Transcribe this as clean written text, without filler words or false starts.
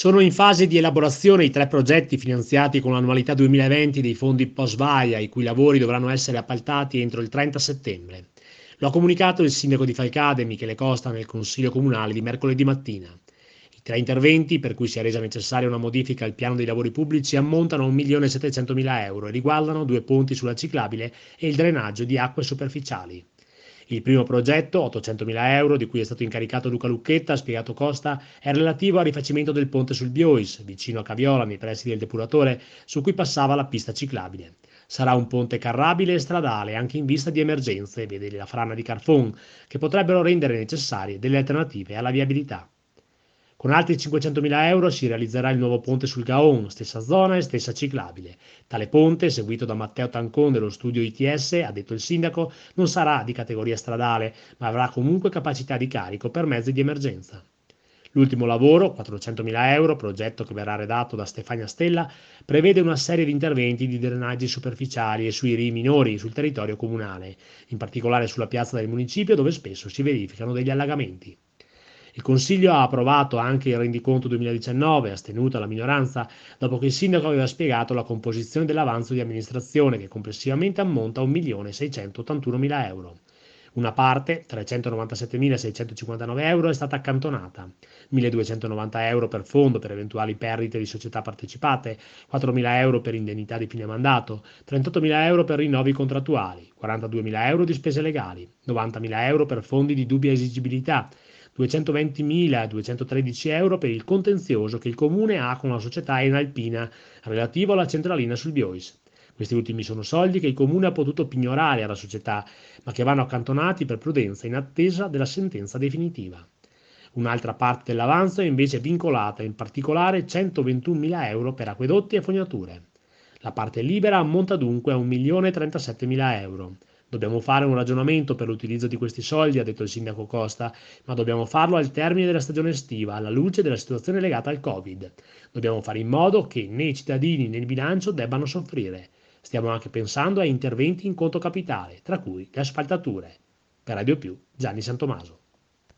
Sono in fase di elaborazione i 3 progetti finanziati con l'annualità 2020 dei fondi post-VAIA, i cui lavori dovranno essere appaltati entro il 30 settembre. Lo ha comunicato il sindaco di Falcade, Michele Costa, nel Consiglio Comunale di mercoledì mattina. I 3 interventi, per cui si è resa necessaria una modifica al piano dei lavori pubblici, ammontano a 1.700.000 euro e riguardano 2 ponti sulla ciclabile e il drenaggio di acque superficiali. Il primo progetto, 800.000 euro, di cui è stato incaricato Luca Lucchetta, ha spiegato Costa, è relativo al rifacimento del ponte sul Biois, vicino a Caviola, nei pressi del depuratore, su cui passava la pista ciclabile. Sarà un ponte carrabile e stradale, anche in vista di emergenze, vede la frana di Carfon, che potrebbero rendere necessarie delle alternative alla viabilità. Con altri 500.000 euro si realizzerà il nuovo ponte sul Gaon, stessa zona e stessa ciclabile. Tale ponte, seguito da Matteo Tancon dello studio ITS, ha detto il sindaco, non sarà di categoria stradale, ma avrà comunque capacità di carico per mezzi di emergenza. L'ultimo lavoro, 400.000 euro, progetto che verrà redatto da Stefania Stella, prevede una serie di interventi di drenaggi superficiali e sui rii minori sul territorio comunale, in particolare sulla piazza del municipio dove spesso si verificano degli allagamenti. Il Consiglio ha approvato anche il rendiconto 2019, astenuta la minoranza, dopo che il sindaco aveva spiegato la composizione dell'avanzo di amministrazione, che complessivamente ammonta a 1.681.000 euro. Una parte, 397.659 euro, è stata accantonata, 1.290 euro per fondo per eventuali perdite di società partecipate, 4.000 euro per indennità di fine mandato, 38.000 euro per rinnovi contrattuali, 42.000 euro di spese legali, 90.000 euro per fondi di dubbia esigibilità, 220.213 euro per il contenzioso che il Comune ha con la società Enalpina relativo alla centralina sul Biois. Questi ultimi sono soldi che il Comune ha potuto pignorare alla società, ma che vanno accantonati per prudenza in attesa della sentenza definitiva. Un'altra parte dell'avanzo è invece vincolata, in particolare 121.000 euro per acquedotti e fognature. La parte libera ammonta dunque a 1.037.000 euro. Dobbiamo fare un ragionamento per l'utilizzo di questi soldi, ha detto il sindaco Costa, ma dobbiamo farlo al termine della stagione estiva, alla luce della situazione legata al Covid. Dobbiamo fare in modo che né i cittadini né il bilancio debbano soffrire. Stiamo anche pensando a interventi in conto capitale, tra cui le asfaltature. Per Radio Più, Gianni Santomaso.